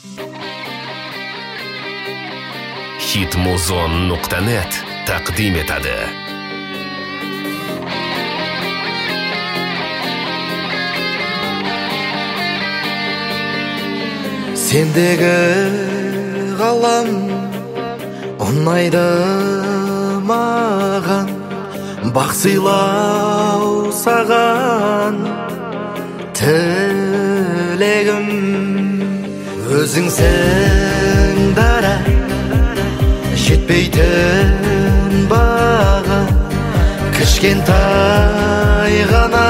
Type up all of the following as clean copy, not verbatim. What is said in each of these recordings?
Hitmuzon.net taqdim etadi. Sendегі ғалам ұнайды маған, бақ сыйлау саған тілегім. Өзіңсің дара жетпейтін баға, кішкентай ғана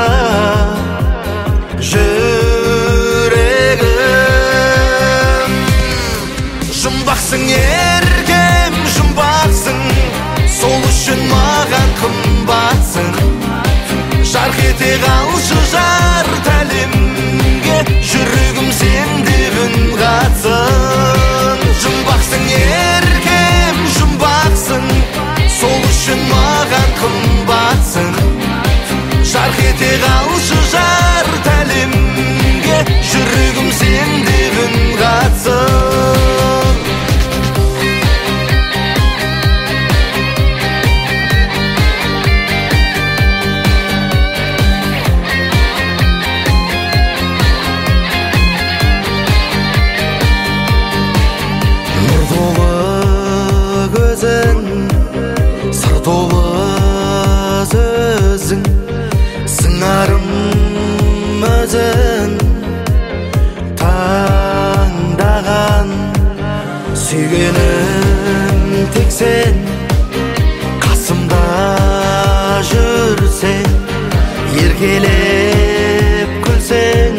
жүрегім. Жұмбақсың еркем, жұмбақсың, сол үшін маған қымбатсың. Жарқ ете қалшы жарық әлемге, жүрегім сендеп үн қатсын. Жұмбақсың еркем, жұмбақсың, сол үшін маған қымбатсың. Жарқ ете қалшы жарық әлемге, жүрегім сендеп үн қатсын. Нұр толы көзің, сыр толы сөзің, сыңарым өзің таңдаған. Сүйгенім тек сен, қасымда жүрсең, еркелеп күлсең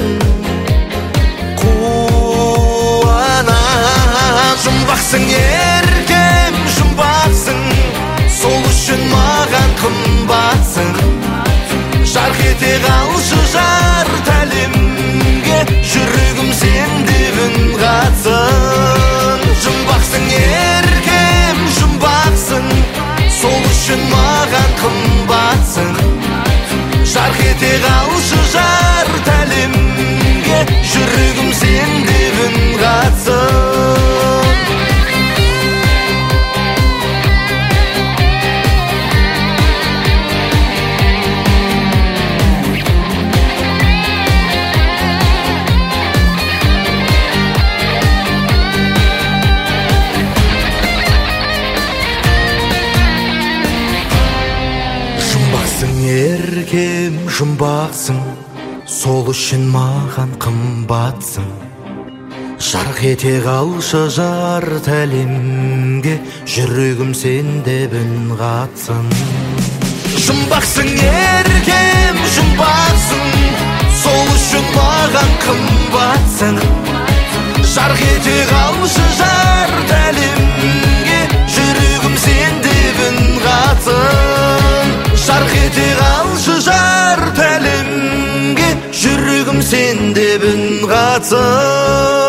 қуанам. Жұмбақсың еркем, жұмбақсың, сол үшін маған қымбатсың. Жарқ ете қалшы жарық әлемге, жүрегім сендеп үн қатсын. Жұмбақсың еркем, жұмбақсың, сол үшін маған қымбатсың. Жарқ ете қалшы жарық әлемге, жүрегім сендеп үн қатсын. Жұмбақсың еркем, жұмбақсың, сол үшін маған қымбатсың. Жарқ ете қалшы жарық әлемге, жүрегім сендеп үн қатсын. Жұмбақсың еркем, жұмбақсың, сол үшін маған қымбатсың. Жарқ ете қалшы жарық әлемге, жүрегім сендеп үн қатсын. Жарқ ете қалшы жарық әлемге, жүрегім сендеп үн қатсын.